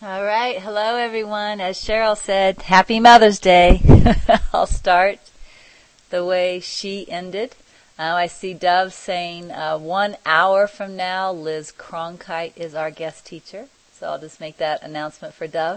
All right. Hello, everyone. As Cheryl said, Happy Mother's Day. I'll start the way she ended. I see Dove saying 1 hour from now, Liz Cronkite is our guest teacher. So I'll just make that announcement for Dove.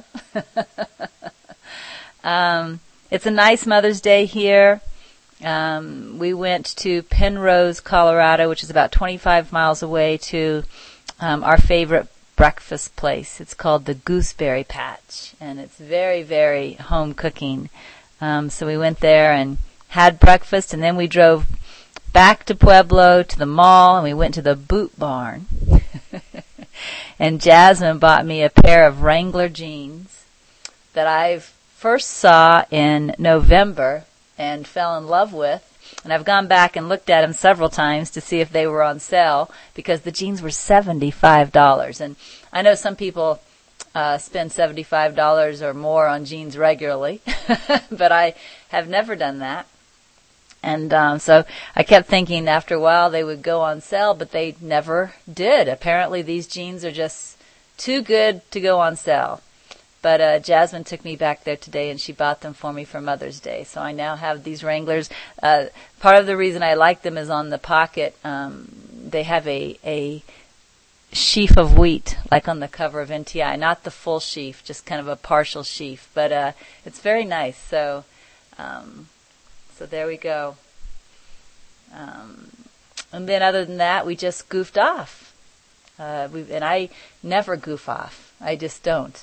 It's a nice Mother's Day here. We went to Penrose, Colorado, which is about 25 miles away, to our favorite breakfast place. It's called the Gooseberry Patch, and it's very, very home cooking. So we went there and had breakfast, and then we drove back to Pueblo to the mall, and we went to the Boot Barn. And Jasmine bought me a pair of Wrangler jeans that I first saw in November and fell in love with. And I've gone back and looked at them several times to see if they were on sale because the jeans were $75. And I know some people spend $75 or more on jeans regularly, but I have never done that. And so I kept thinking after a while they would go on sale, but they never did. Apparently these jeans are just too good to go on sale. But Jasmine took me back there today, and she bought them for me for Mother's Day. So I now have these Wranglers. Part of the reason I like them is on the pocket. They have a sheaf of wheat, like on the cover of NTI. Not the full sheaf, just kind of a partial sheaf. But it's very nice. So there we go. And then other than that, we just goofed off. And I never goof off. I just don't.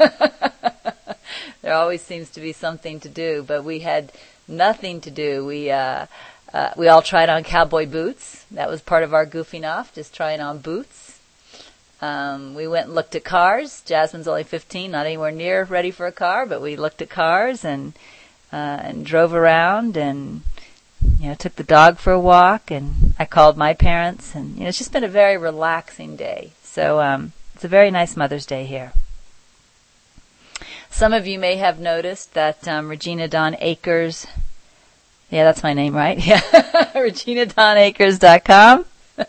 There always seems to be something to do, but we had nothing to do. We all tried on cowboy boots. That was part of our goofing off, just trying on boots. We went and looked at cars. Jasmine's only 15, not anywhere near ready for a car, but we looked at cars and drove around and took the dog for a walk, and I called my parents, and it's just been a very relaxing day. So it's a very nice Mother's Day here. Some of you may have noticed that Regina Dawn Akers, yeah, that's my name, right? Yeah, ReginaDawnAkers.com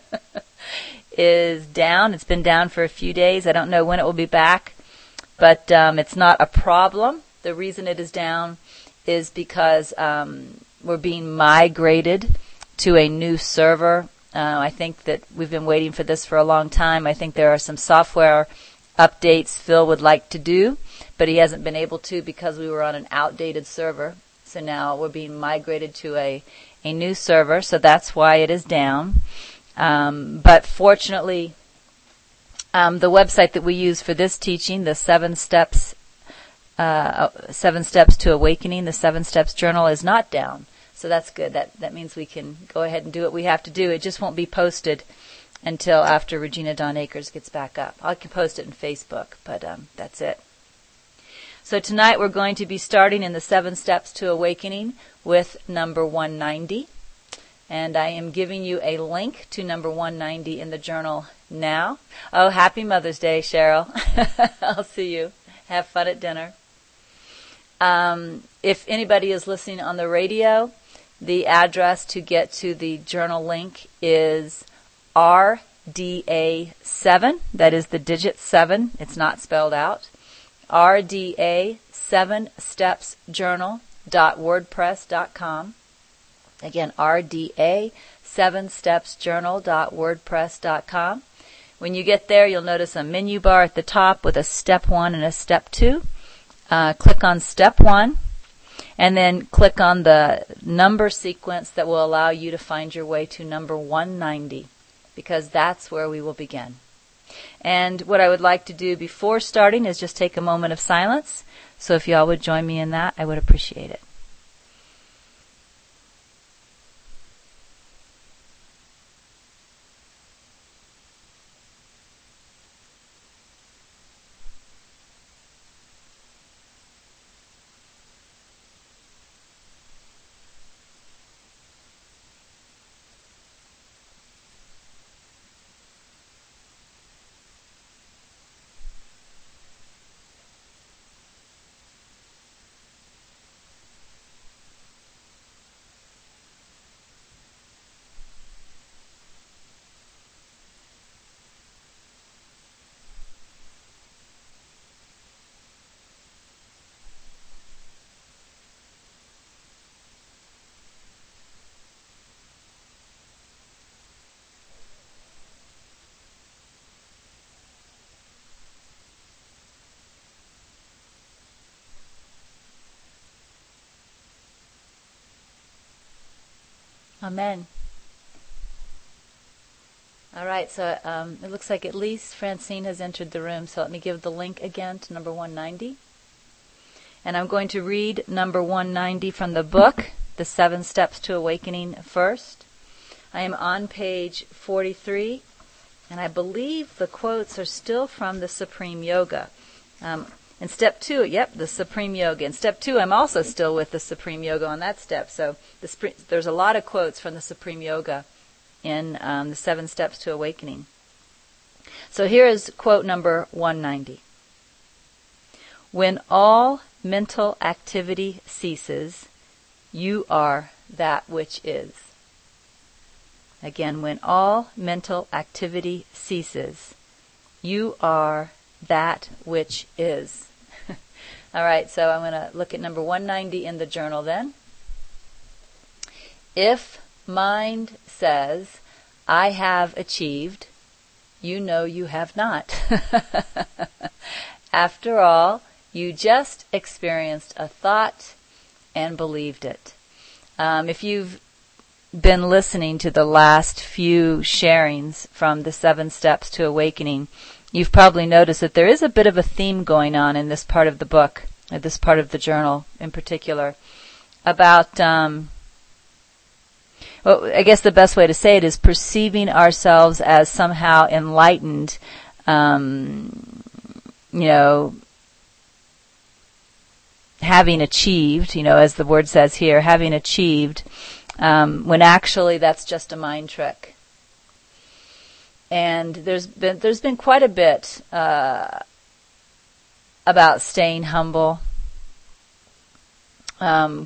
is down. It's been down for a few days. I don't know when it will be back, but it's not a problem. The reason it is down is because we're being migrated to a new server. I think that we've been waiting for this for a long time. I think there are some software updates Phil would like to do, but he hasn't been able to because we were on an outdated server. So now we're being migrated to a new server, so that's why it is down. But fortunately, the website that we use for this teaching, the 7 Steps to Awakening, the 7 Steps Journal, is not down. So that's good. That means we can go ahead and do what we have to do. It just won't be posted until after Regina Dawn Akers gets back up. I can post it in Facebook, but that's it. So tonight we're going to be starting in the 7 Steps to Awakening with number 190. And I am giving you a link to number 190 in the journal now. Oh, happy Mother's Day, Cheryl. I'll see you. Have fun at dinner. If anybody is listening on the radio, the address to get to the journal link is RDA7. That is the digit 7. It's not spelled out. RDA7stepsjournal.wordpress.com. Again, RDA7stepsjournal.wordpress.com. When you get there, you'll notice a menu bar at the top with a step 1 and a step 2. Click on step 1. And then click on the number sequence that will allow you to find your way to number 190, because that's where we will begin. And what I would like to do before starting is just take a moment of silence. So if you all would join me in that, I would appreciate it. Amen. All right, so it looks like at least Francine has entered the room, so let me give the link again to number 190. And I'm going to read number 190 from the book, The 7 Steps to Awakening, first. I am on page 43, and I believe the quotes are still from the Supreme Yoga. In step 2, the Supreme Yoga. In step 2, I'm also still with the Supreme Yoga on that step. So there's a lot of quotes from the Supreme Yoga in the 7 Steps to Awakening. So here is quote number 190. When all mental activity ceases, you are that which is. Again, when all mental activity ceases, you are that which is. All right, so I'm going to look at number 190 in the journal then. If mind says, I have achieved, you know you have not. After all, you just experienced a thought and believed it. If you've been listening to the last few sharings from the 7 Steps to Awakening, you've probably noticed that there is a bit of a theme going on in this part of the book, or this part of the journal in particular, about, well, I guess the best way to say it is perceiving ourselves as somehow enlightened, having achieved, as the word says here, having achieved, when actually that's just a mind trick. And there's been quite a bit about staying humble. The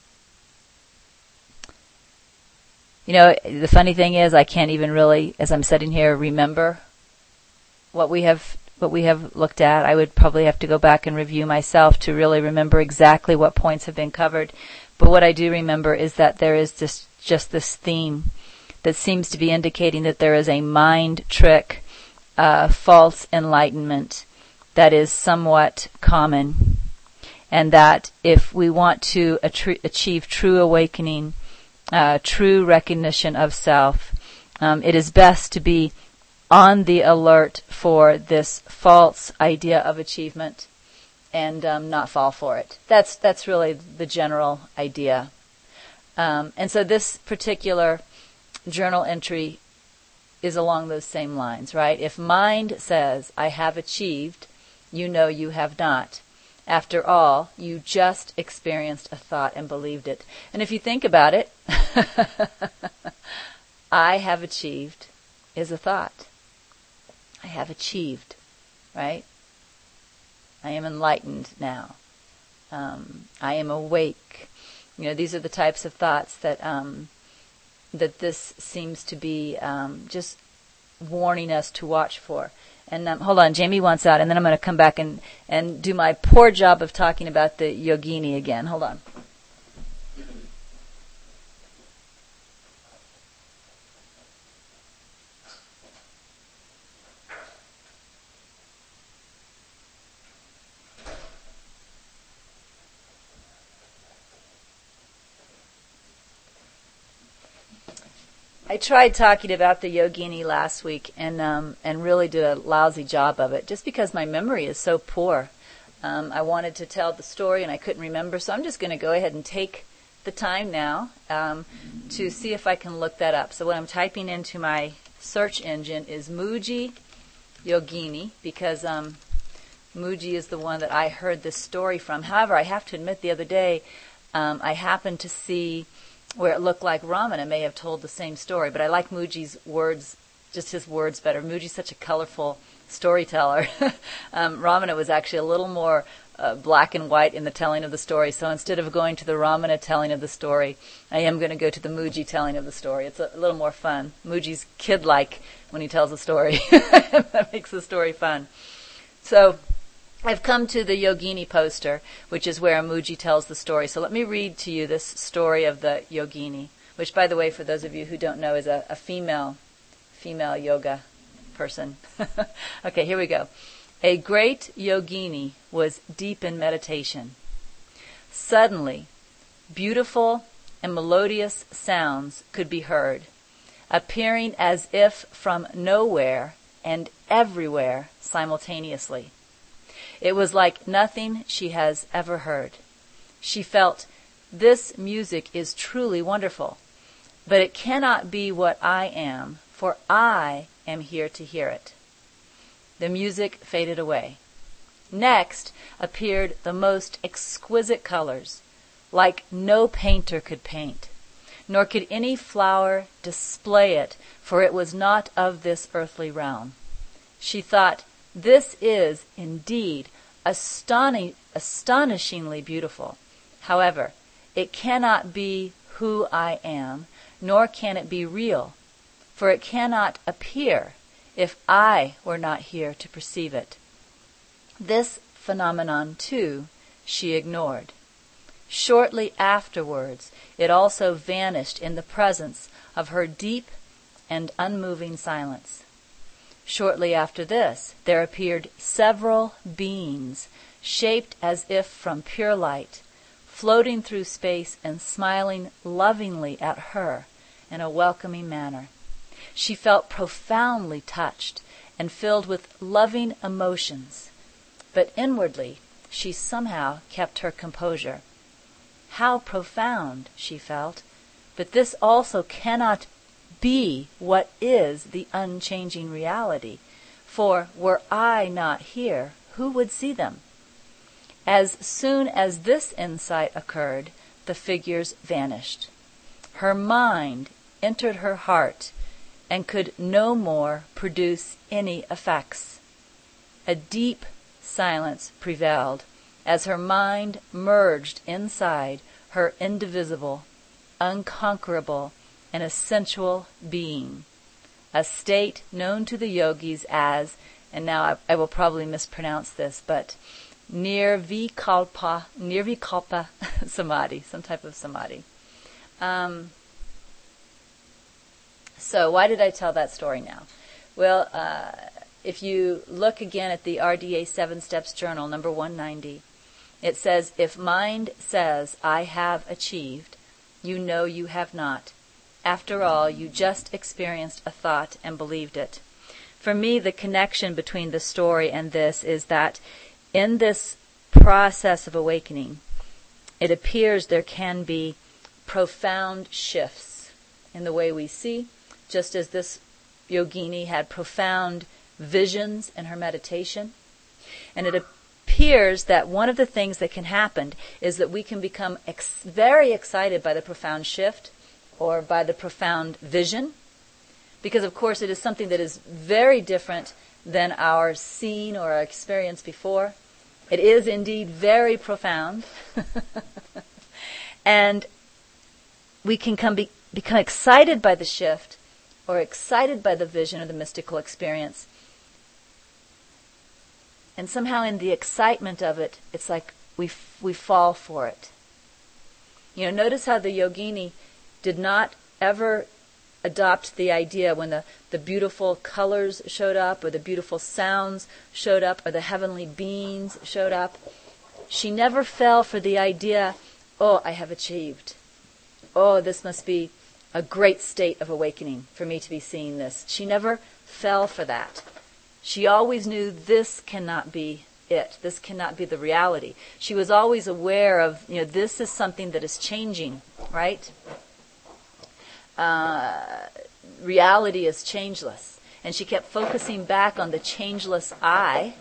funny thing is, I can't even really, as I'm sitting here, remember what we have looked at. I would probably have to go back and review myself to really remember exactly what points have been covered. But what I do remember is that there is just this theme that seems to be indicating that there is a mind trick, false enlightenment that is somewhat common, and that if we want to achieve true awakening, true recognition of self, it is best to be on the alert for this false idea of achievement and not fall for it. That's really the general idea. And so this particular journal entry is along those same lines, right? If mind says, I have achieved, you know you have not. After all, you just experienced a thought and believed it. And if you think about it, I have achieved is a thought. I have achieved, right? I am enlightened now. I am awake. These are the types of thoughts that that this seems to be just warning us to watch for. And hold on, Jamie wants out, and then I'm going to come back and do my poor job of talking about the yogini again. Hold on. I tried talking about the yogini last week and really did a lousy job of it just because my memory is so poor. I wanted to tell the story and I couldn't remember, so I'm just going to go ahead and take the time now to see if I can look that up. So what I'm typing into my search engine is Mooji Yogini, because Mooji is the one that I heard this story from. However, I have to admit the other day I happened to see where it looked like Ramana may have told the same story, but I like Mooji's words, just his words better. Mooji's such a colorful storyteller. Ramana was actually a little more black and white in the telling of the story, so instead of going to the Ramana telling of the story, I am going to go to the Mooji telling of the story. It's a little more fun. Mooji's kid-like when he tells a story. That makes the story fun. So I've come to the Yogini poster, which is where Mooji tells the story. So let me read to you this story of the Yogini, which, by the way, for those of you who don't know, is a female yoga person. Okay, here we go. A great yogini was deep in meditation. Suddenly, beautiful, and melodious sounds could be heard, appearing as if from nowhere and everywhere simultaneously. It was like nothing she has ever heard. She felt, this music is truly wonderful, but it cannot be what I am, for I am here to hear it. The music faded away. Next appeared the most exquisite colors, like no painter could paint, nor could any flower display it, for it was not of this earthly realm. She thought, this is indeed astonishingly beautiful. However, it cannot be who I am, nor can it be real, for it cannot appear if I were not here to perceive it. This phenomenon, too, she ignored. Shortly afterwards, it also vanished in the presence of her deep and unmoving silence. Shortly after this, there appeared several beings, shaped as if from pure light, floating through space and smiling lovingly at her in a welcoming manner. She felt profoundly touched and filled with loving emotions, but inwardly she somehow kept her composure. How profound, she felt, but this also cannot be what is the unchanging reality, for were I not here, who would see them? As soon as this insight occurred, the figures vanished. Her mind entered her heart and could no more produce any effects. A deep silence prevailed as her mind merged inside her indivisible, unconquerable, and essential being, a state known to the yogis as, and now I will probably mispronounce this, but Nirvikalpa Samadhi, some type of samadhi. So why did I tell that story now? Well, if you look again at the RDA 7 Steps Journal, number 190, it says, if mind says, I have achieved, you know you have not. After all, you just experienced a thought and believed it. For me, the connection between the story and this is that in this process of awakening, it appears there can be profound shifts in the way we see, just as this yogini had profound visions in her meditation. And it appears that one of the things that can happen is that we can become very excited by the profound shift or by the profound vision, because of course it is something that is very different than our seen or our experience before. It is indeed very profound. And we can become excited by the shift or excited by the vision or the mystical experience. And somehow in the excitement of it, it's like we fall for it. You know, notice how the yogini did not ever adopt the idea when the beautiful colors showed up or the beautiful sounds showed up or the heavenly beings showed up. She never fell for the idea, oh, I have achieved. Oh, this must be a great state of awakening for me to be seeing this. She never fell for that. She always knew this cannot be it. This cannot be the reality. She was always aware of, this is something that is changing, right? Reality is changeless. And she kept focusing back on the changeless I,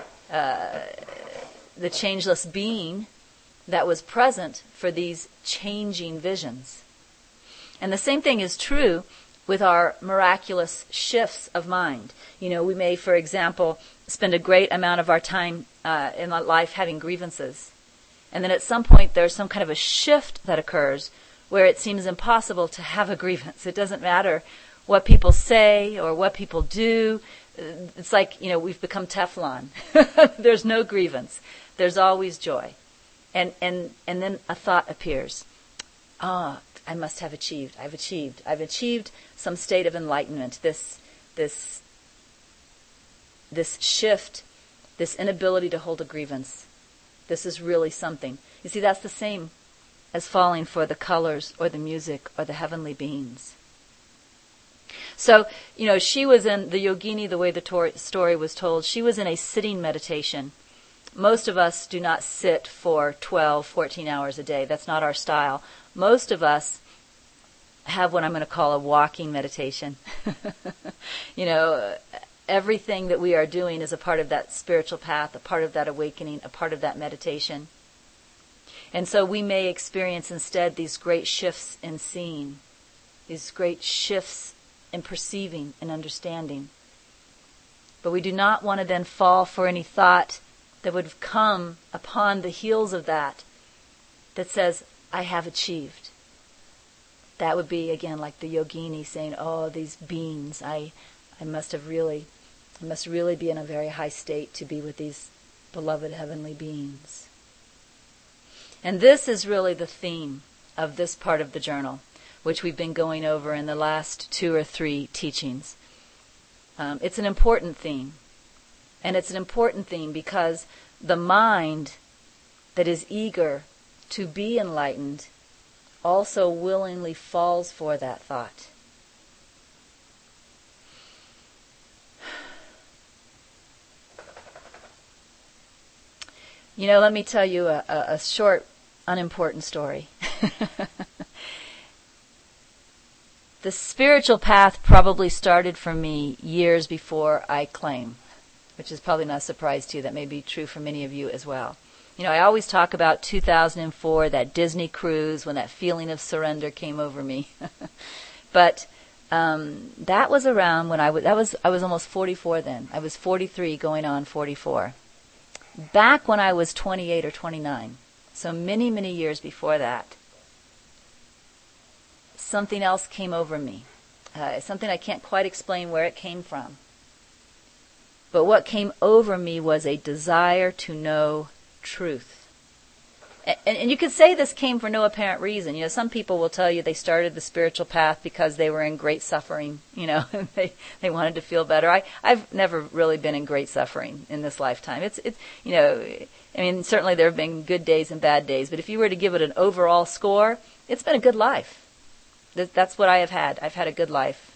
the changeless being that was present for these changing visions. And the same thing is true with our miraculous shifts of mind. We may, for example, spend a great amount of our time in life having grievances. And then at some point there's some kind of a shift that occurs where it seems impossible to have a grievance. It doesn't matter what people say or what people do. It's like, we've become Teflon. There's no grievance. There's always joy. And then a thought appears. I must have achieved. I've achieved some state of enlightenment. This shift, this inability to hold a grievance. This is really something. You see, that's the same as falling for the colors or the music or the heavenly beings. So, she was in the yogini, the way the story was told, she was in a sitting meditation. Most of us do not sit for 12, 14 hours a day. That's not our style. Most of us have what I'm going to call a walking meditation. Everything that we are doing is a part of that spiritual path, a part of that awakening, a part of that meditation. And so we may experience instead these great shifts in seeing, these great shifts in perceiving and understanding. But we do not want to then fall for any thought that would come upon the heels of that says, I have achieved. That would be, again, like the yogini saying, oh, these beings, I must really be in a very high state to be with these beloved heavenly beings. And this is really the theme of this part of the journal, which we've been going over in the last 2 or 3 teachings. It's an important theme. And it's an important theme because the mind that is eager to be enlightened also willingly falls for that thought. Let me tell you a short, unimportant story. The spiritual path probably started for me years before I claim, which is probably not a surprise to you. That may be true for many of you as well. I always talk about 2004, that Disney cruise, when that feeling of surrender came over me. But that was around when I was almost 44 then. I was 43 going on 44. Back when I was 28 or 29, so many, many years before that, something else came over me. Something I can't quite explain where it came from. But what came over me was a desire to know truth. And you could say this came for no apparent reason. Some people will tell you they started the spiritual path because they were in great suffering, they wanted to feel better. I've never really been in great suffering in this lifetime. Certainly there have been good days and bad days, but if you were to give it an overall score, it's been a good life. That's what I have had. I've had a good life.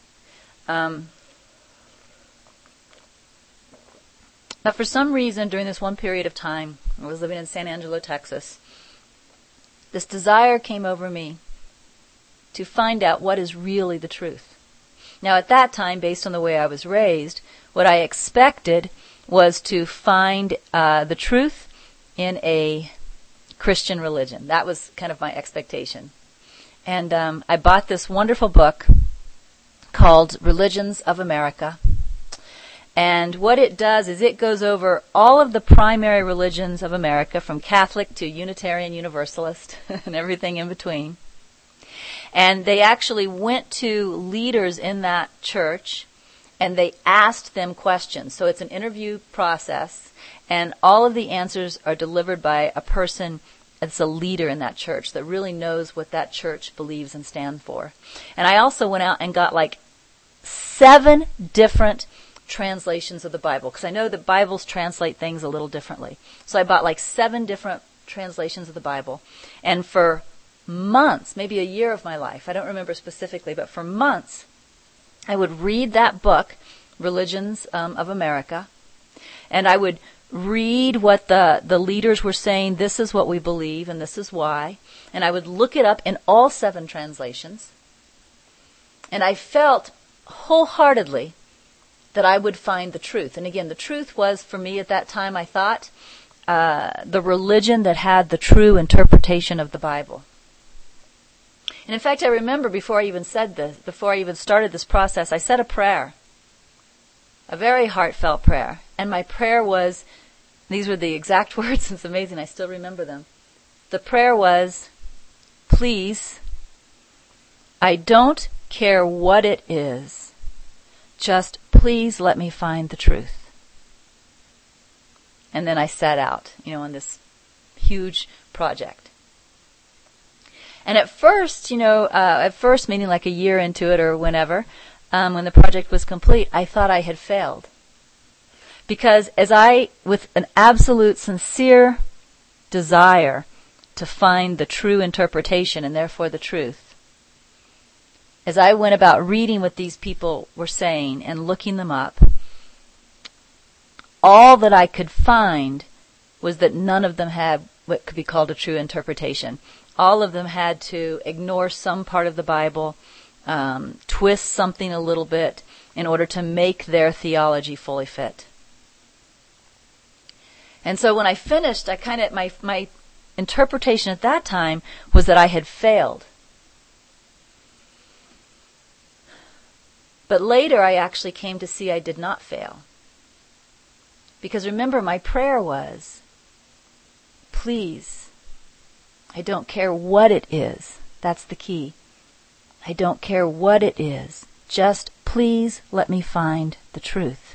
But for some reason, during this one period of time, I was living in San Angelo, Texas, this desire came over me to find out what is really the truth. Now, at that time, based on the way I was raised, what I expected was to find the truth in a Christian religion. That was kind of my expectation. And I bought this wonderful book called Religions of America. And what it does is it goes over all of the primary religions of America, from Catholic to Unitarian Universalist and everything in between. And they actually went to leaders in that church and they asked them questions. So it's an interview process, and all of the answers are delivered by a person that's a leader in that church that really knows what that church believes and stands for. And I also went out and got like 7 different translations of the Bible, because I know that Bibles translate things a little differently. So I bought like 7 different translations of the Bible. And for months, maybe a year of my life, I don't remember specifically, but for months, I would read that book, Religions of America, and I would read what the leaders were saying, this is what we believe and this is why. And I would look it up in all 7 translations. And I felt wholeheartedly that I would find the truth. And again, the truth was, for me at that time, I thought, the religion that had the true interpretation of the Bible. And in fact, I remember before I even started this process, I said a prayer. A very heartfelt prayer. And my prayer was, these were the exact words, it's amazing, I still remember them. The prayer was, please, I don't care what it is, just please let me find the truth. And then I set out, on this huge project. And at first, meaning like a year into it or whenever, when the project was complete, I thought I had failed. Because with an absolute sincere desire to find the true interpretation and therefore the truth. As I went about reading what these people were saying and looking them up, all that I could find was that none of them had what could be called a true interpretation. All of them had to ignore some part of the Bible, twist something a little bit in order to make their theology fully fit. And so when I finished, my interpretation at that time was that I had failed. But later I actually came to see I did not fail. Because remember, my prayer was, please, I don't care what it is. That's the key. I don't care what it is. Just please let me find the truth.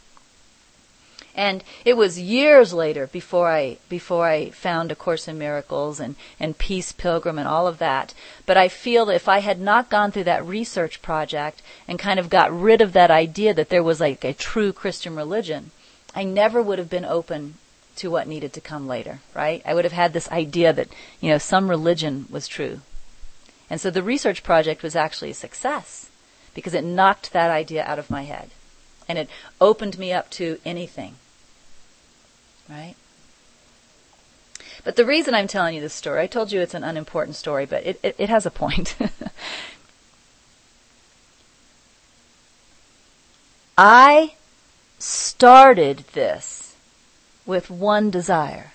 And it was years later before I found A Course in Miracles and Peace Pilgrim and all of that. But I feel that if I had not gone through that research project and kind of got rid of that idea that there was like a true Christian religion, I never would have been open to what needed to come later, right? I would have had this idea that, some religion was true. And so the research project was actually a success because it knocked that idea out of my head. And it opened me up to anything. Right? But the reason I'm telling you this story, I told you it's an unimportant story, but it has a point. I started this with one desire.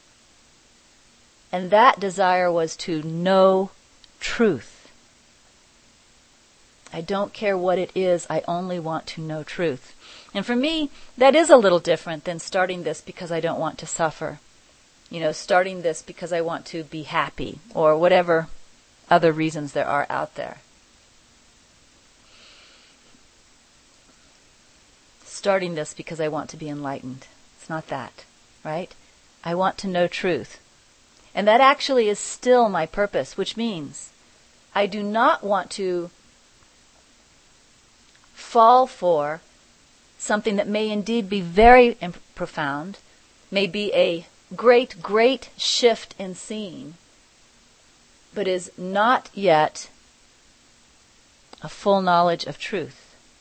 And that desire was to know truth. I don't care what it is, I only want to know truth. And for me, that is a little different than starting this because I don't want to suffer. Starting this because I want to be happy, or whatever other reasons there are out there. Starting this because I want to be enlightened. It's not that, right? I want to know truth. And that actually is still my purpose, which means I do not want to fall for something that may indeed be very profound, may be a great, great shift in seeing, but is not yet a full knowledge of truth.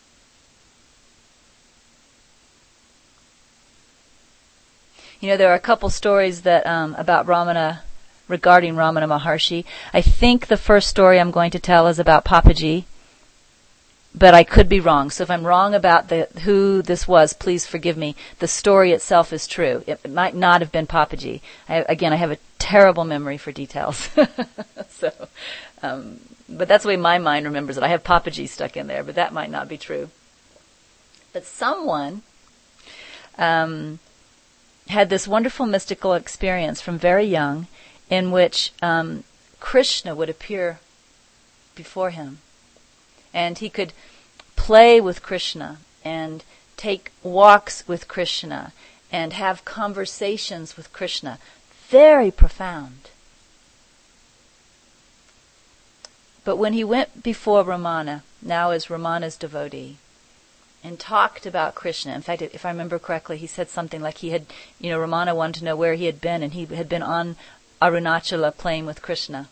There are a couple stories that about Ramana, regarding Ramana Maharshi. I think the first story I'm going to tell is about Papaji, but I could be wrong. So if I'm wrong about who this was, please forgive me. The story itself is true. It might not have been Papaji. I have a terrible memory for details. But that's the way my mind remembers it. I have Papaji stuck in there, but that might not be true. But someone had this wonderful mystical experience from very young in which Krishna would appear before him. And he could play with Krishna and take walks with Krishna and have conversations with Krishna. Very profound. But when he went before Ramana, now as Ramana's devotee, and talked about Krishna, in fact, if I remember correctly, he said something like Ramana wanted to know where he had been, and he had been on Arunachala playing with Krishna.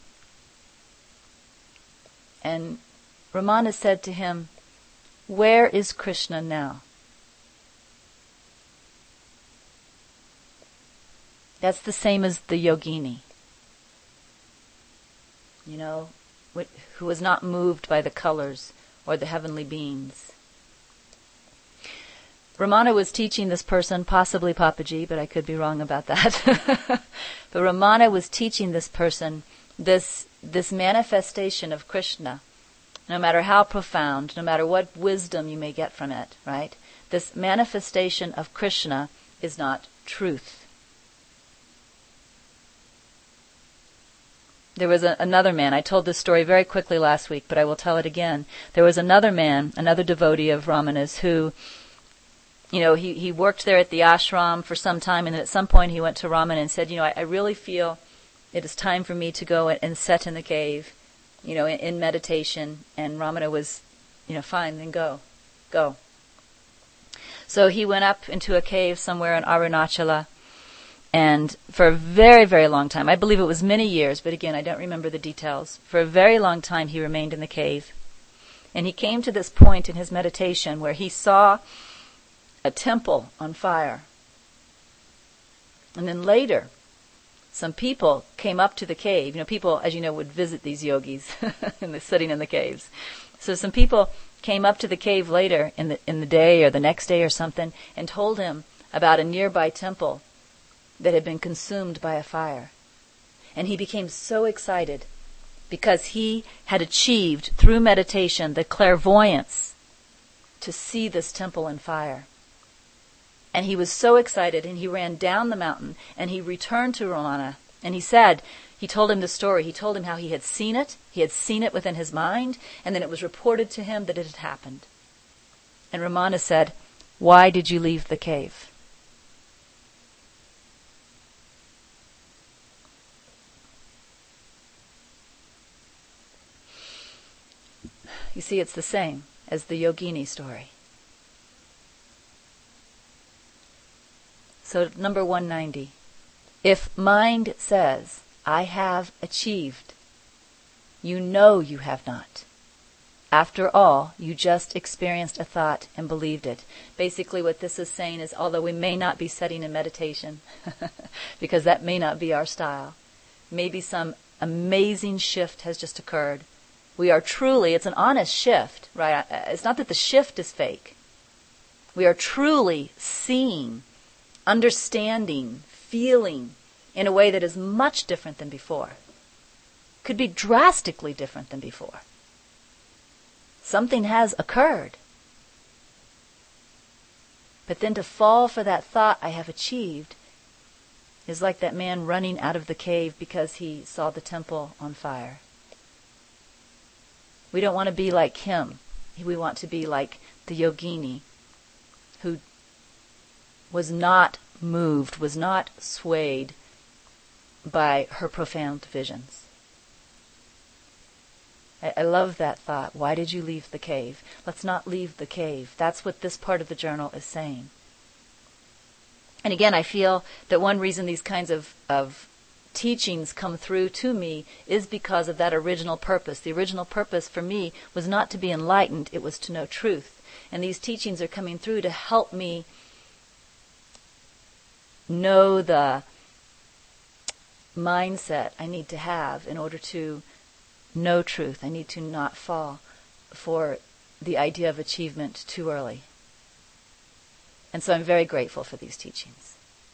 And Ramana said to him, "Where is Krishna now?" That's the same as the yogini, who was not moved by the colors or the heavenly beings. Ramana was teaching this person, possibly Papaji, but I could be wrong about that. But Ramana was teaching this person this manifestation of Krishna. No matter how profound, no matter what wisdom you may get from it, right? This manifestation of Krishna is not truth. There was another man, I told this story very quickly last week, but I will tell it again. There was another man, another devotee of Ramana's who, he worked there at the ashram for some time, and then at some point he went to Ramana and said, I really feel it is time for me to go and sit in the cave, in meditation. And Ramana was, fine, then go. So he went up into a cave somewhere in Arunachala, And for a very, very long time, I believe it was many years, but again, I don't remember the details. For a very long time, he remained in the cave. And he came to this point in his meditation where he saw a temple on fire. And then later, some people came up to the cave. People, as you know, would visit these yogis sitting in the caves. So some people came up to the cave later in the day or the next day or something and told him about a nearby temple that had been consumed by a fire. And he became so excited because he had achieved through meditation the clairvoyance to see this temple in fire. And he was so excited, and he ran down the mountain, and he returned to Ramana, and he told him the story. He told him how he had seen it within his mind, and then it was reported to him that it had happened. And Ramana said, "Why did you leave the cave?" You see, it's the same as the yogini story. So number 190. If mind says, "I have achieved," you know you have not. After all, you just experienced a thought and believed it. Basically what this is saying is, although we may not be sitting in meditation, because that may not be our style, maybe some amazing shift has just occurred. We are truly, it's an honest shift, right? It's not that the shift is fake. We are truly seeing, understanding, feeling in a way that is much different than before. Could be drastically different than before. Something has occurred. But then to fall for that thought, "I have achieved," is like that man running out of the cave because he saw the temple on fire. We don't want to be like him. We want to be like the yogini who was not moved, was not swayed by her profound visions. I love that thought. Why did you leave the cave? Let's not leave the cave. That's what this part of the journal is saying. And again, I feel that one reason these kinds of teachings come through to me is because of that original purpose. The original purpose for me was not to be enlightened, it was to know truth. And these teachings are coming through to help me know the mindset I need to have in order to know truth. I need to not fall for the idea of achievement too early. And so I'm very grateful for these teachings.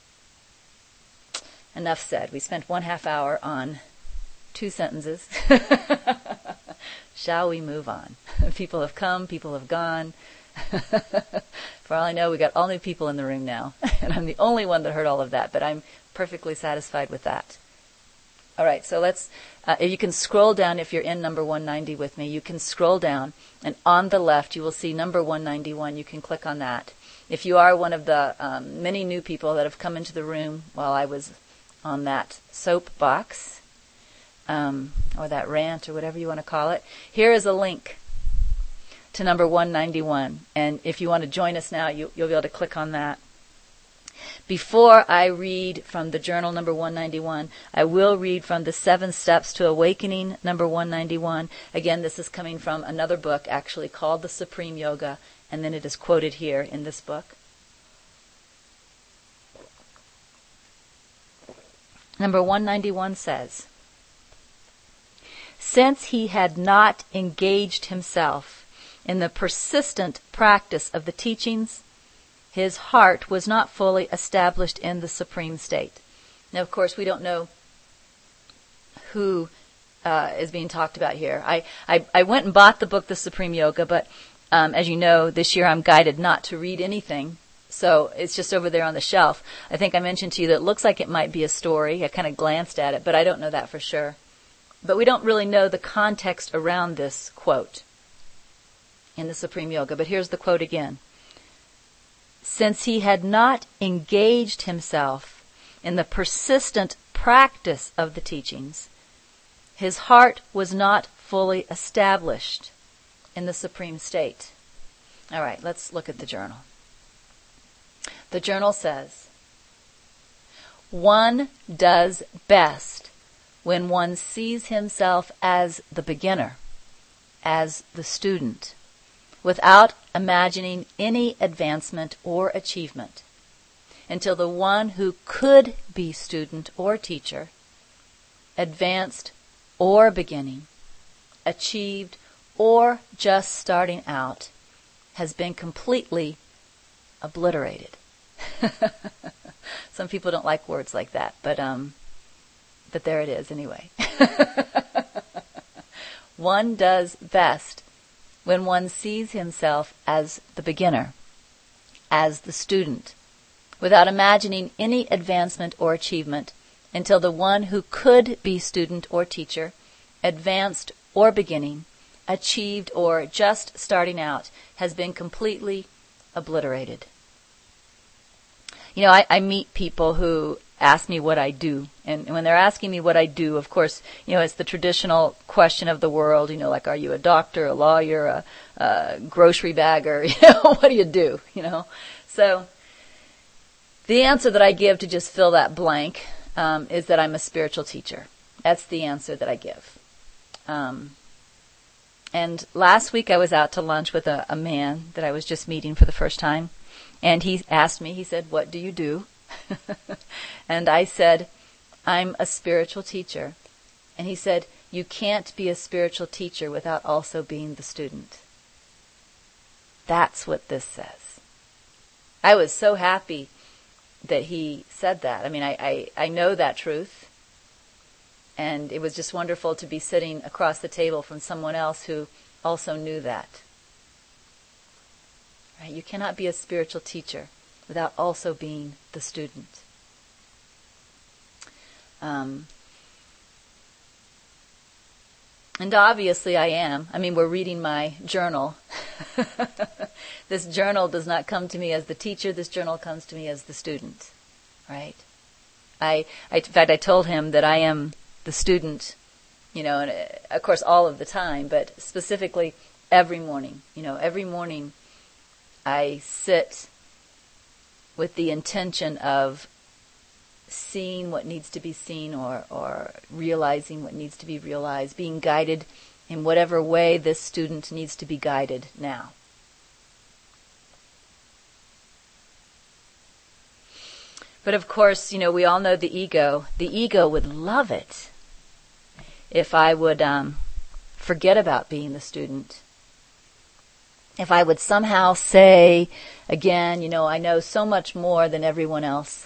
Enough said. We spent 1/2 hour on 2 sentences. Shall we move on? People have come, people have gone. For all I know, we got all new people in the room now. And I'm the only one that heard all of that, but I'm perfectly satisfied with that. All right, so let's, you can scroll down if you're in number 190 with me. You can scroll down, and on the left you will see number 191. You can click on that. If you are one of the many new people that have come into the room while I was on that soapbox, or that rant, or whatever you want to call it, here is a link to number 191. And if you want to join us now, you'll be able to click on that. Before I read from the journal number 191, I will read from the 7 Steps to Awakening number 191. Again, this is coming from another book actually called The Supreme Yoga, and then it is quoted here in this book. Number 191 says, "Since he had not engaged himself in the persistent practice of the teachings, his heart was not fully established in the supreme state." Now, of course, we don't know who is being talked about here. I went and bought the book, The Supreme Yoga, but as you know, this year I'm guided not to read anything, so it's just over there on the shelf. I think I mentioned to you that it looks like it might be a story. I kind of glanced at it, but I don't know that for sure. But we don't really know the context around this quote in The Supreme Yoga. But here's the quote again. "Since he had not engaged himself in the persistent practice of the teachings, his heart was not fully established in the supreme state." All right, let's look at the journal. The journal says, One does best when one sees himself as the beginner, as the student, without imagining any advancement or achievement, until the one who could be student or teacher, advanced or beginning, achieved or just starting out, has been completely obliterated. Some people don't like words like that, but there it is anyway. One does best when one sees himself as the beginner, as the student, without imagining any advancement or achievement, until the one who could be student or teacher, advanced or beginning, achieved or just starting out, has been completely obliterated. You know, I meet people who ask me what I do. And when they're asking me what I do, of course, you know, it's the traditional question of the world, you know, like, are you a doctor, a lawyer, a grocery bagger, you know, what do you do, you know? So the answer that I give to just fill that blank is that I'm a spiritual teacher. That's the answer that I give. And last week I was out to lunch with a man that I was just meeting for the first time. And he asked me, he said, what do you do? And I said, I'm a spiritual teacher. And he said, you can't be a spiritual teacher without also being the student. That's what this says. I was so happy that he said that. I mean, I know that truth. And it was just wonderful to be sitting across the table from someone else who also knew that. Right? You cannot be a spiritual teacher without also being the student. And obviously I am. I mean, we're reading my journal. This journal does not come to me as the teacher. This journal comes to me as the student. Right? In fact, I told him that I am the student, you know, and of course all of the time, but specifically every morning. You know, every morning I sit with the intention of seeing what needs to be seen or realizing what needs to be realized, being guided in whatever way this student needs to be guided now. But of course, you know, we all know the ego. The ego would love it if I would forget about being the student. If I would somehow say, again, you know, I know so much more than everyone else.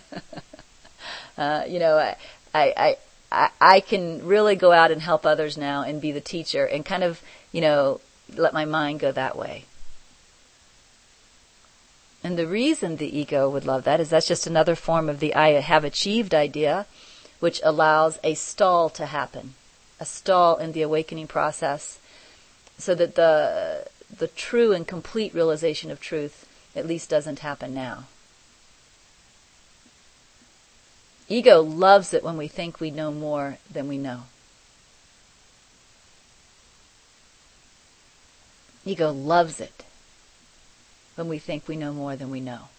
You know, I can really go out and help others now and be the teacher and kind of, you know, let my mind go that way. And the reason the ego would love that is that's just another form of the I have achieved idea, which allows a stall to happen, a stall in the awakening process, so that the true and complete realization of truth at least doesn't happen now. Ego loves it when we think we know more than we know. Ego loves it when we think we know more than we know.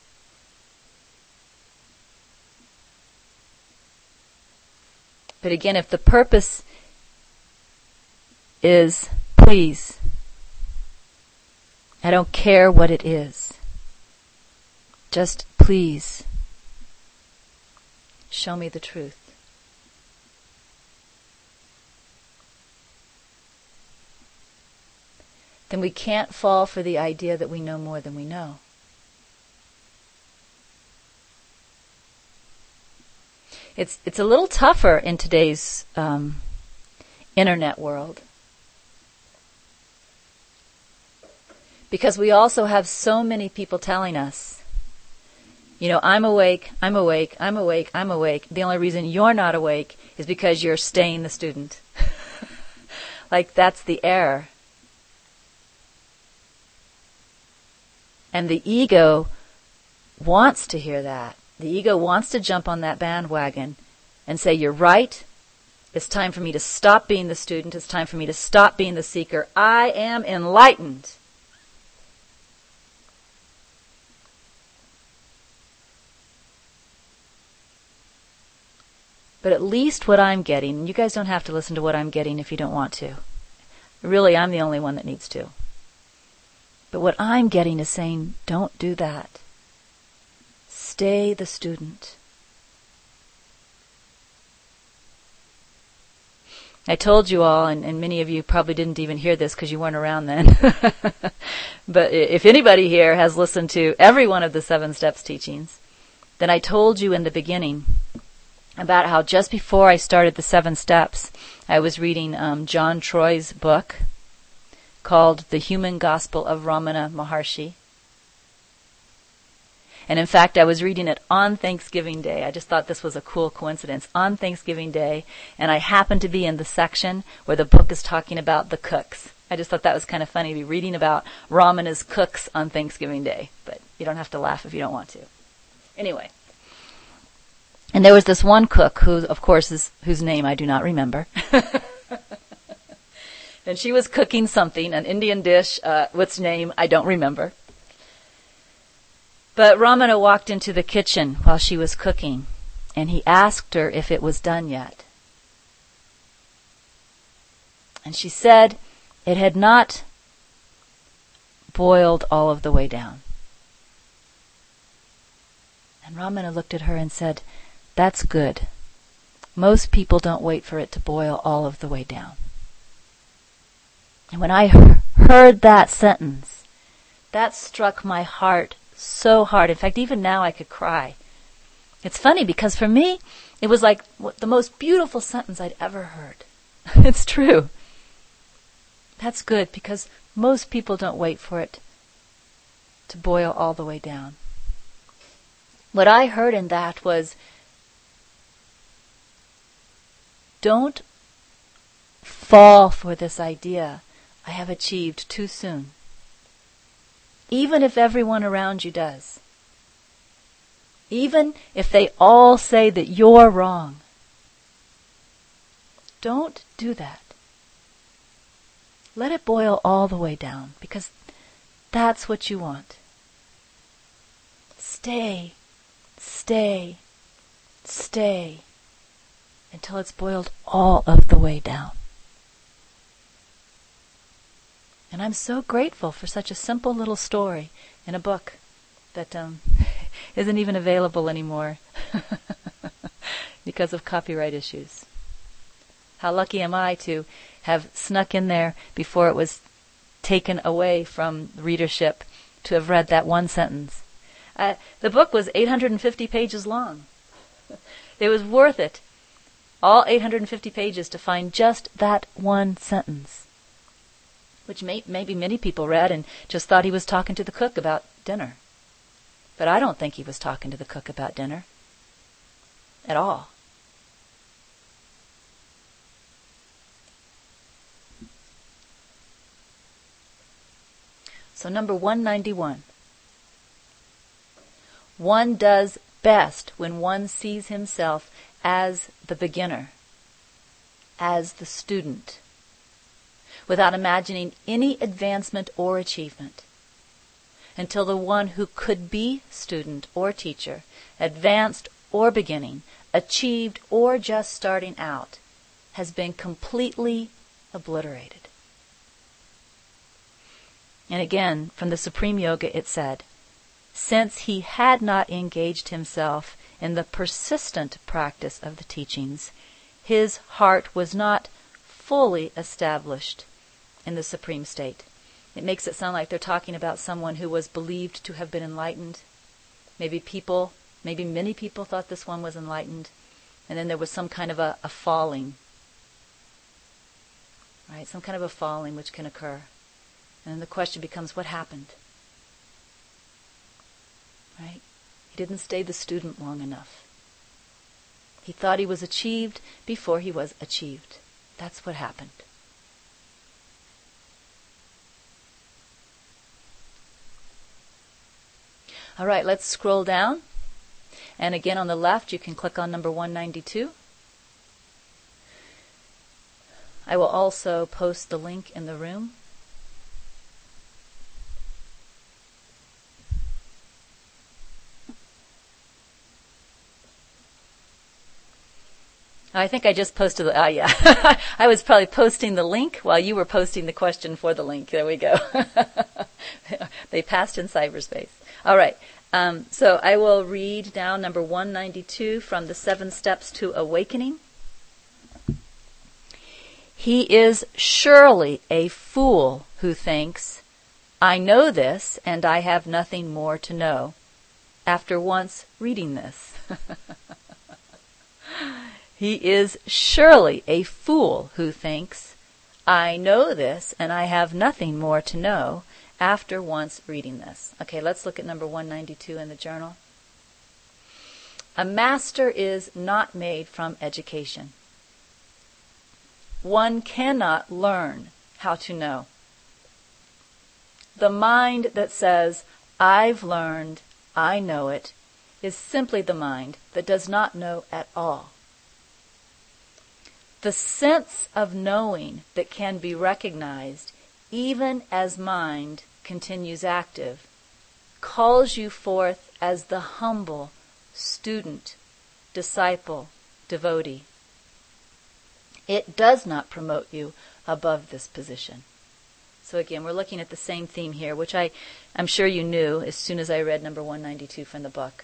But again, if the purpose is please, I don't care what it is, just please show me the truth. Then we can't fall for the idea that we know more than we know. It's a little tougher in today's internet world, because we also have so many people telling us, you know, I'm awake, I'm awake, I'm awake, I'm awake. The only reason you're not awake is because you're staying the student. Like, that's the error. And the ego wants to hear that. The ego wants to jump on that bandwagon and say, you're right. It's time for me to stop being the student. It's time for me to stop being the seeker. I am enlightened. But at least what I'm getting, and you guys don't have to listen to what I'm getting if you don't want to. Really, I'm the only one that needs to. But what I'm getting is saying, don't do that. Stay the student. I told you all, and many of you probably didn't even hear this because you weren't around then, but if anybody here has listened to every one of the 7 Steps teachings, then I told you in the beginning about how just before I started the 7 Steps, I was reading John Troy's book called The Human Gospel of Ramana Maharshi. And in fact, I was reading it on Thanksgiving Day. I just thought this was a cool coincidence. On Thanksgiving Day, and I happened to be in the section where the book is talking about the cooks. I just thought that was kind of funny to be reading about Ramana's cooks on Thanksgiving Day. But you don't have to laugh if you don't want to. Anyway. And there was this one cook who, of course, whose name I do not remember. And she was cooking something, an Indian dish, which name I don't remember. But Ramana walked into the kitchen while she was cooking, and he asked her if it was done yet. And she said it had not boiled all of the way down. And Ramana looked at her and said, "That's good. Most people don't wait for it to boil all of the way down." And when I heard that sentence, that struck my heart so hard. In fact, even now I could cry. It's funny because for me, it was like the most beautiful sentence I'd ever heard. It's true. That's good because most people don't wait for it to boil all the way down. What I heard in that was, don't fall for this idea I have achieved too soon. Even if everyone around you does. Even if they all say that you're wrong. Don't do that. Let it boil all the way down, because that's what you want. Stay, stay, stay, until it's boiled all of the way down. And I'm so grateful for such a simple little story in a book that isn't even available anymore because of copyright issues. How lucky am I to have snuck in there before it was taken away from readership to have read that one sentence. The book was 850 pages long. It was worth it, all 850 pages, to find just that one sentence, which maybe many people read and just thought he was talking to the cook about dinner. But I don't think he was talking to the cook about dinner at all. So number 191. One does best when one sees himself as the beginner, as the student, without imagining any advancement or achievement, until the one who could be student or teacher, advanced or beginning, achieved or just starting out, has been completely obliterated. And again, from the Supreme Yoga it said, since he had not engaged himself in the persistent practice of the teachings, his heart was not fully established in the supreme state. It makes it sound like they're talking about someone who was believed to have been enlightened. Maybe many people thought this one was enlightened, and then there was some kind of a falling. Right? Some kind of a falling which can occur. And then the question becomes, what happened? Right? He didn't stay the student long enough. He thought he was achieved before he was achieved. That's what happened. All right, let's scroll down. And again, on the left, you can click on number 192. I will also post the link in the room. I think I just posted the, yeah. I was probably posting the link while you were posting the question for the link. There we go. They passed in cyberspace. All right. So I will read down number 192 from the 7 Steps to Awakening. He is surely a fool who thinks, I know this and I have nothing more to know, after once reading this. He is surely a fool who thinks, I know this and I have nothing more to know, after once reading this. Okay, let's look at number 192 in the journal. A master is not made from education. One cannot learn how to know. The mind that says, I've learned, I know it, is simply the mind that does not know at all. The sense of knowing that can be recognized, even as mind continues active, calls you forth as the humble student, disciple, devotee. It does not promote you above this position. So again, we're looking at the same theme here, which I'm sure you knew as soon as I read number 192 from the book.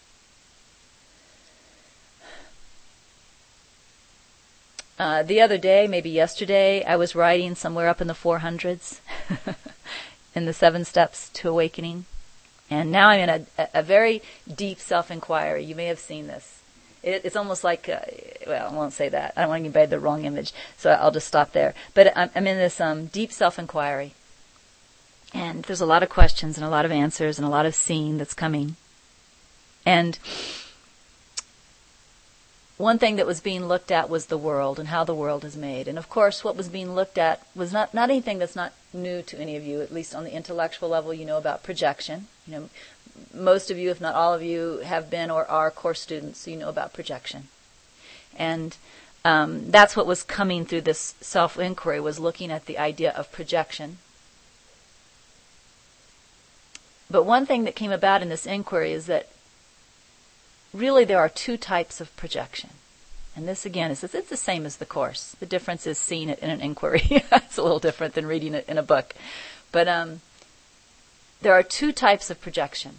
The other day, maybe yesterday, I was writing somewhere up in the 400s in the 7 Steps to Awakening. And now I'm in a very deep self-inquiry. You may have seen this. It's almost like, well, I won't say that. I don't want to give anybody the wrong image, so I'll just stop there. But I'm in this deep self-inquiry. And there's a lot of questions and a lot of answers and a lot of seeing that's coming. And one thing that was being looked at was the world and how the world is made. And of course, what was being looked at was not anything that's not new to any of you, at least on the intellectual level. You know about projection. You know, most of you, if not all of you, have been or are course students, so you know about projection. And that's what was coming through this self-inquiry, was looking at the idea of projection. But one thing that came about in this inquiry is that really there are 2 types of projection. And this, again, it's the same as the Course. The difference is seeing it in an inquiry. It's a little different than reading it in a book. But there are 2 types of projection.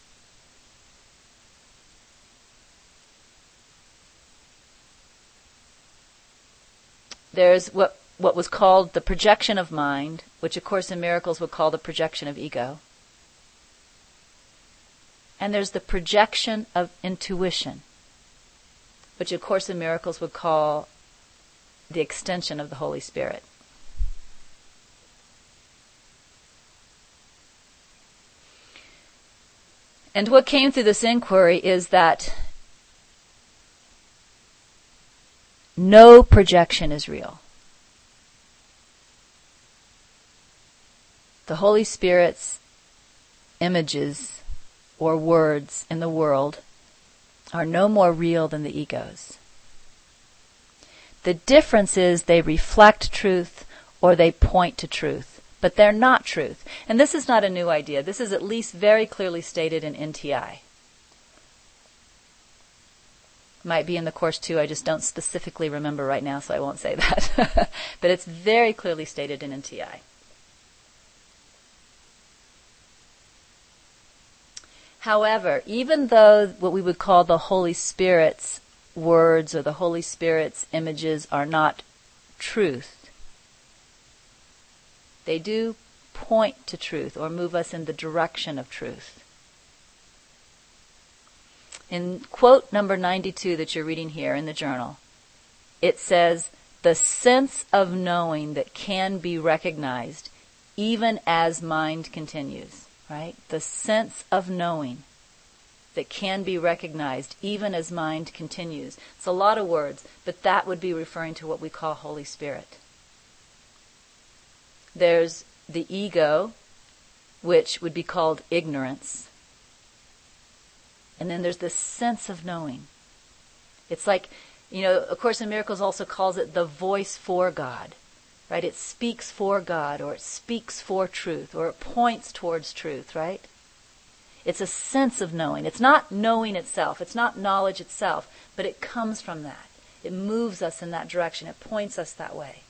There's what was called the projection of mind, which A Course in Miracles would call the projection of ego. And there's the projection of intuition, which A Course in Miracles would call the extension of the Holy Spirit. And what came through this inquiry is that no projection is real. The Holy Spirit's images or words in the world are no more real than the ego's. The difference is they reflect truth or they point to truth, but they're not truth. And this is not a new idea. This is at least very clearly stated in NTI. Might be in the Course too, I just don't specifically remember right now, so I won't say that. But it's very clearly stated in NTI. However, even though what we would call the Holy Spirit's words or the Holy Spirit's images are not truth, they do point to truth or move us in the direction of truth. In quote number 92 that you're reading here in the journal, it says, the sense of knowing that can be recognized even as mind continues. Right? The sense of knowing that can be recognized even as mind continues. It's a lot of words, but that would be referring to what we call Holy Spirit. There's the ego, which would be called ignorance. And then there's this sense of knowing. It's like, A Course in Miracles also calls it the voice for God. Right? It speaks for God, or it speaks for truth, or it points towards truth, right? It's a sense of knowing. It's not knowing itself. It's not knowledge itself, but it comes from that. It moves us in that direction. It points us that way.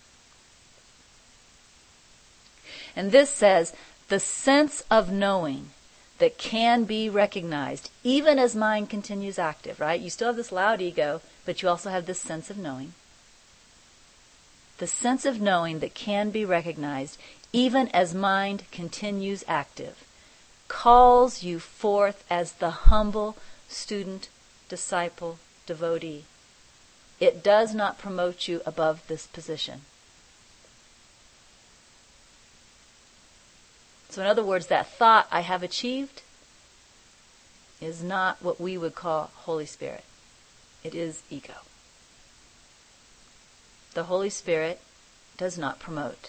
And this says, the sense of knowing that can be recognized, even as mind continues active, right? You still have this loud ego, but you also have this sense of knowing. The sense of knowing that can be recognized, even as mind continues active, calls you forth as the humble student, disciple, devotee. It does not promote you above this position. So in other words, that thought, I have achieved, is not what we would call Holy Spirit. It is ego. The Holy Spirit does not promote.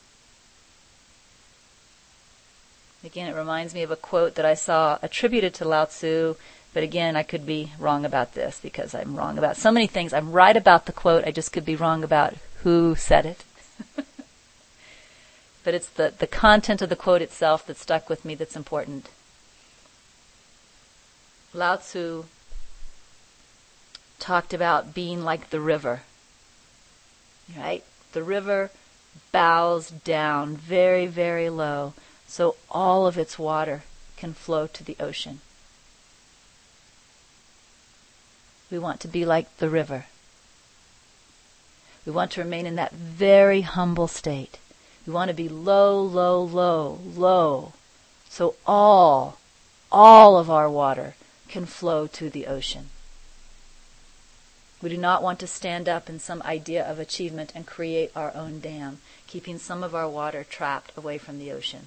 Again, it reminds me of a quote that I saw attributed to Lao Tzu, but again, I could be wrong about this because I'm wrong about so many things. I'm right about the quote, I just could be wrong about who said it. But it's the content of the quote itself that stuck with me that's important. Lao Tzu talked about being like the river, right? The river bows down very, very low so all of its water can flow to the ocean. We want to be like the river. We want to remain in that very humble state. We want to be low, low, low, low, so all of our water can flow to the ocean. We do not want to stand up in some idea of achievement and create our own dam, keeping some of our water trapped away from the ocean.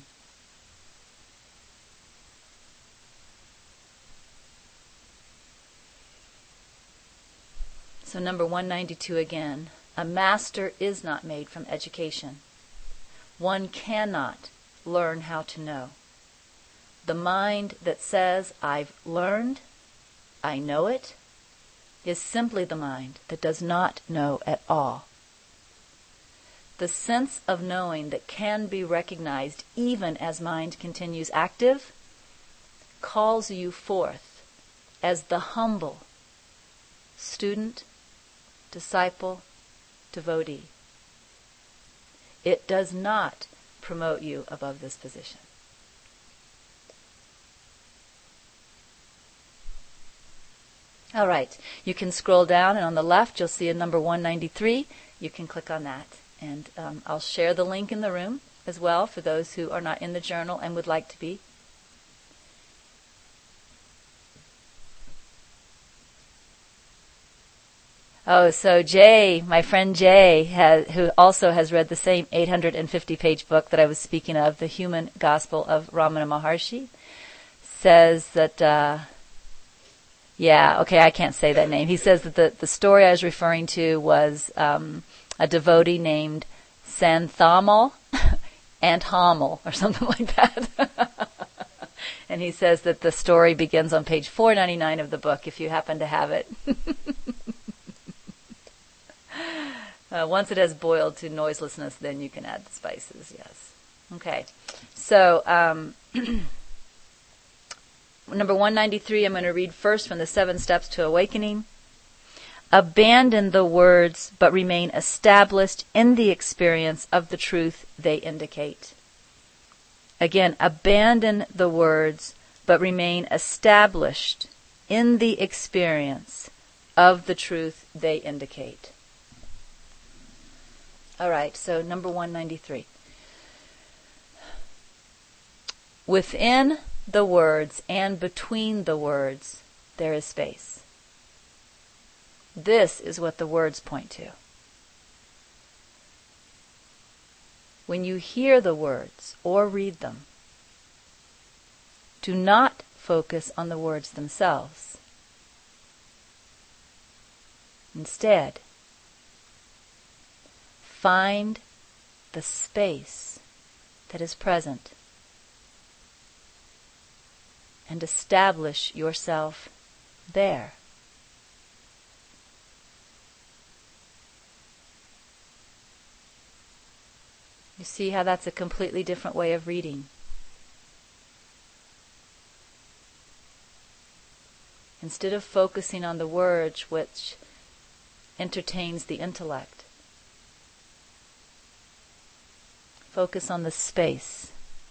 So number 192 again, a master is not made from education. One cannot learn how to know. The mind that says, I've learned, I know it, is simply the mind that does not know at all. The sense of knowing that can be recognized even as mind continues active calls you forth as the humble student, disciple, devotee. It does not promote you above this position. All right, you can scroll down, and on the left you'll see a number 193. You can click on that, and I'll share the link in the room as well for those who are not in the journal and would like to be. Oh, so Jay, my friend Jay, who also has read the same 850-page book that I was speaking of, The Human Gospel of Ramana Maharshi, says that, I can't say that name. He says that the story I was referring to was a devotee named Santhamal Anthamal, or something like that. And he says that the story begins on page 499 of the book, if you happen to have it. Once it has boiled to noiselessness, then you can add the spices, yes. Okay. So, number 193, I'm going to read first from the 7 Steps to Awakening. Abandon the words, but remain established in the experience of the truth they indicate. Again, abandon the words, but remain established in the experience of the truth they indicate. All right, so number 193. Within the words and between the words, there is space. This is what the words point to. When you hear the words or read them, do not focus on the words themselves. Instead, find the space that is present and establish yourself there. You see how that's a completely different way of reading. Instead of focusing on the words, which entertains the intellect. Focus on the space.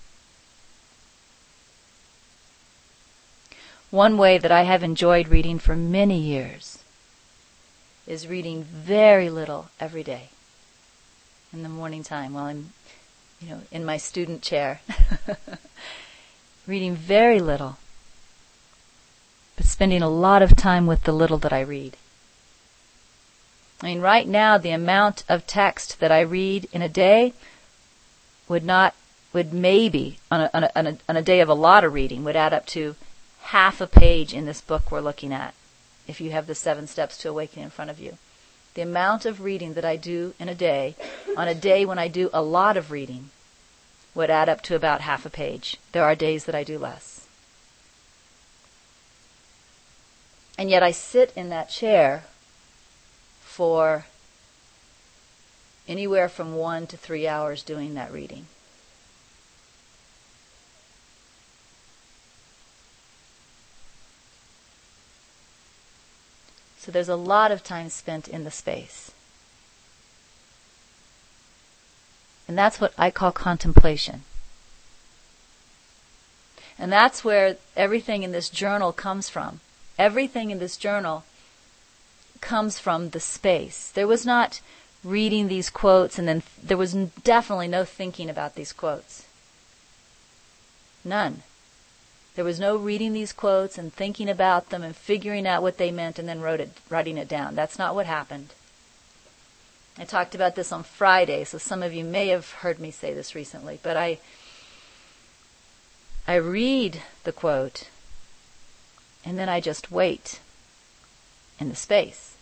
One way that I have enjoyed reading for many years is reading very little every day in the morning time while I'm, in my student chair. Reading very little, but spending a lot of time with the little that I read. I mean, right now, the amount of text that I read in a day would maybe, on a day of a lot of reading, would add up to half a page in this book we're looking at, if you have the 7 Steps to Awakening in front of you. The amount of reading that I do in a day, on a day when I do a lot of reading, would add up to about half a page. There are days that I do less. And yet I sit in that chair for anywhere from 1 to 3 hours doing that reading. So there's a lot of time spent in the space. And that's what I call contemplation. And that's where everything in this journal comes from. Everything in this journal comes from the space. There was not reading these quotes and then there was definitely no thinking about these quotes. None. There was no reading these quotes and thinking about them and figuring out what they meant and then writing it down. That's not what happened. I talked about this on Friday, so some of you may have heard me say this recently, but I read the quote and then I just wait in the space.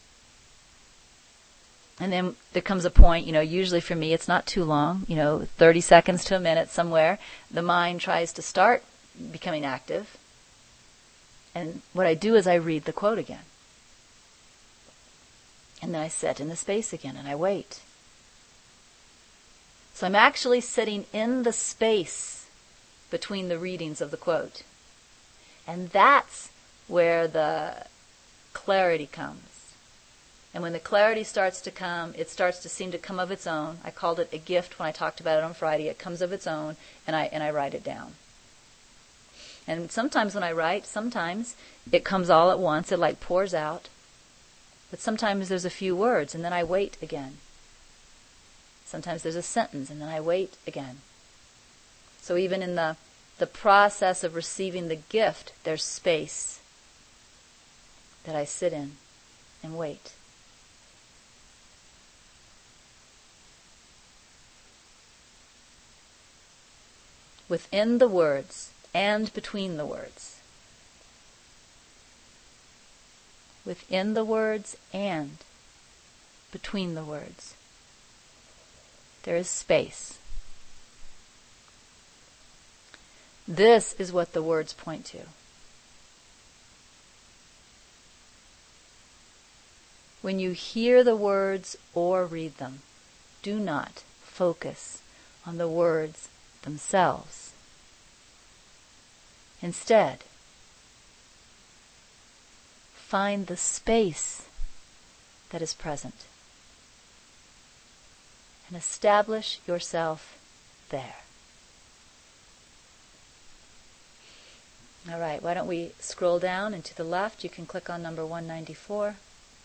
And then there comes a point, usually for me it's not too long, 30 seconds to a minute somewhere, the mind tries to start becoming active. And what I do is I read the quote again. And then I sit in the space again and I wait. So I'm actually sitting in the space between the readings of the quote. And that's where the clarity comes. And when the clarity starts to come, it starts to seem to come of its own. I called it a gift when I talked about it on Friday. It comes of its own, and I write it down. And sometimes when I write, sometimes it comes all at once. It like pours out. But sometimes there's a few words, and then I wait again. Sometimes there's a sentence, and then I wait again. So even in the process of receiving the gift, there's space that I sit in and wait. Within the words and between the words. Within the words and between the words. There is space. This is what the words point to. When you hear the words or read them, do not focus on the words themselves. Instead, find the space that is present and establish yourself there. All right, why don't we scroll down and to the left, you can click on number 194.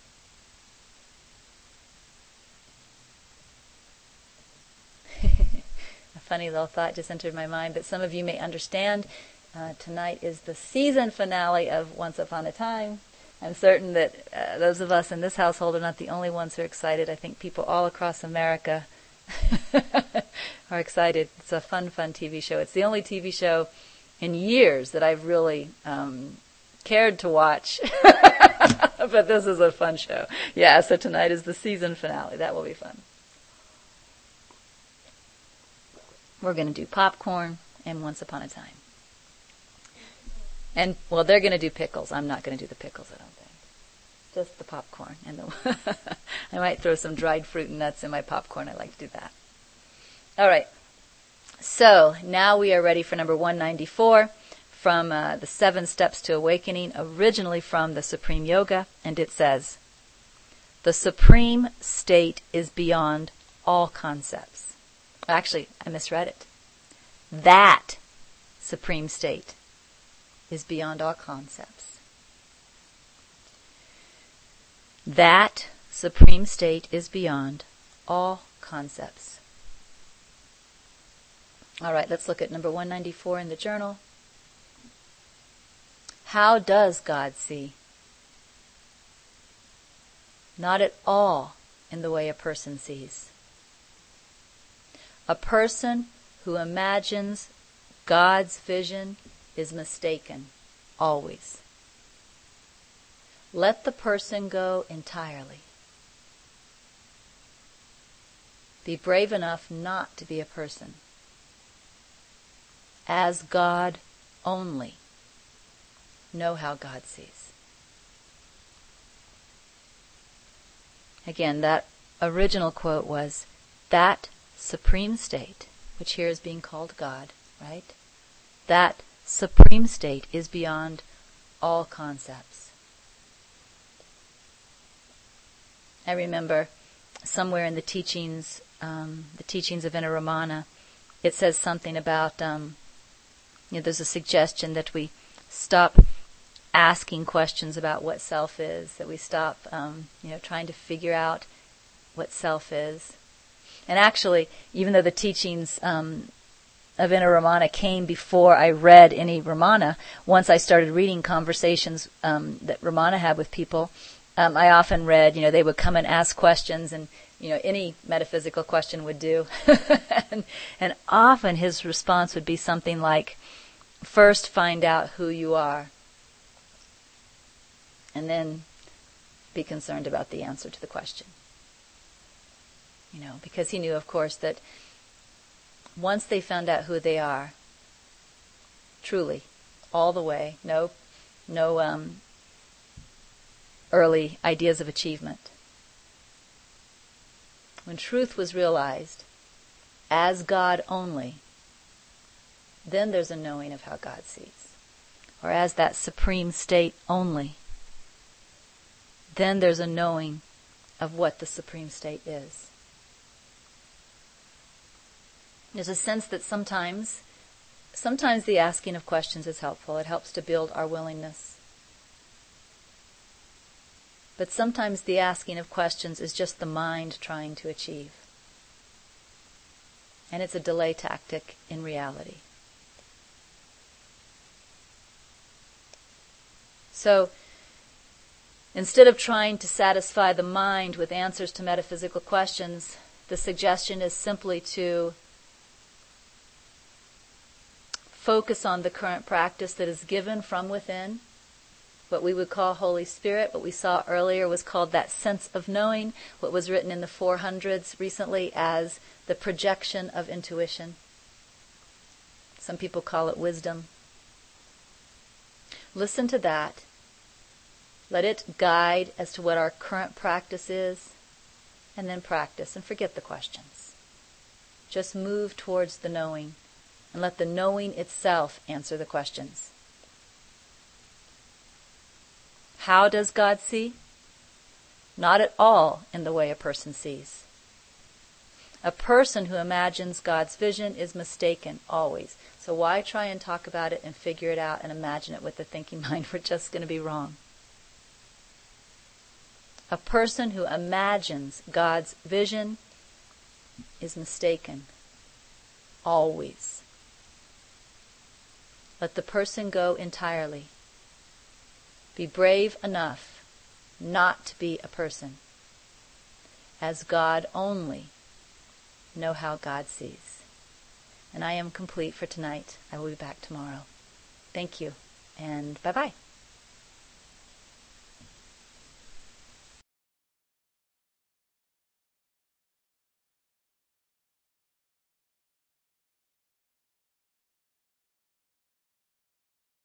A funny little thought just entered my mind, but some of you may understand tonight is the season finale of Once Upon a Time. I'm certain that those of us in this household are not the only ones who are excited. I think people all across America are excited. It's a fun TV show. It's the only TV show in years that I've really cared to watch. But this is a fun show. Yeah, so tonight is the season finale. That will be fun. We're going to do popcorn and Once Upon a Time. And, well, they're going to do pickles. I'm not going to do the pickles, I don't think. Just the popcorn. And I might throw some dried fruit and nuts in my popcorn. I like to do that. All right. So, now we are ready for number 194 from the 7 Steps to Awakening, originally from the Supreme Yoga. And it says, The supreme state is beyond all concepts. Actually, I misread it. That supreme state is beyond all concepts. That supreme state is beyond all concepts. All right, let's look at number 194 in the journal. How does God see? Not at all in the way a person sees. A person who imagines God's vision is mistaken, always. Let the person go entirely. Be brave enough not to be a person. As God only. Know how God sees. Again, that original quote was, that supreme state, which here is being called God, right? That supreme state is beyond all concepts. I remember somewhere in the teachings of Inner Ramana, it says something about, there's a suggestion that we stop asking questions about what self is, that we stop, trying to figure out what self is. And actually, even though the teachings of Inner Ramana came before I read any Ramana, once I started reading conversations that Ramana had with people, I often read, they would come and ask questions, and any metaphysical question would do. and often his response would be something like, first find out who you are, and then be concerned about the answer to the question. Because he knew, of course, that once they found out who they are, truly, all the way, no early ideas of achievement. When truth was realized as God only, then there's a knowing of how God sees. Or as that supreme state only, then there's a knowing of what the supreme state is. There's a sense that sometimes the asking of questions is helpful. It helps to build our willingness. But sometimes the asking of questions is just the mind trying to achieve. And it's a delay tactic in reality. So, instead of trying to satisfy the mind with answers to metaphysical questions, the suggestion is simply to focus on the current practice that is given from within, what we would call Holy Spirit. What we saw earlier was called that sense of knowing, what was written in the 400s recently as the projection of intuition. Some people call it wisdom. Listen to that. Let it guide as to what our current practice is, and then practice and forget the questions. Just move towards the knowing and let the knowing itself answer the questions. How does God see? Not at all in the way a person sees. A person who imagines God's vision is mistaken, always. So why try and talk about it and figure it out and imagine it with the thinking mind? We're just going to be wrong. A person who imagines God's vision is mistaken, always. Let the person go entirely. Be brave enough not to be a person. As God only, know how God sees. And I am complete for tonight. I will be back tomorrow. Thank you, and bye-bye.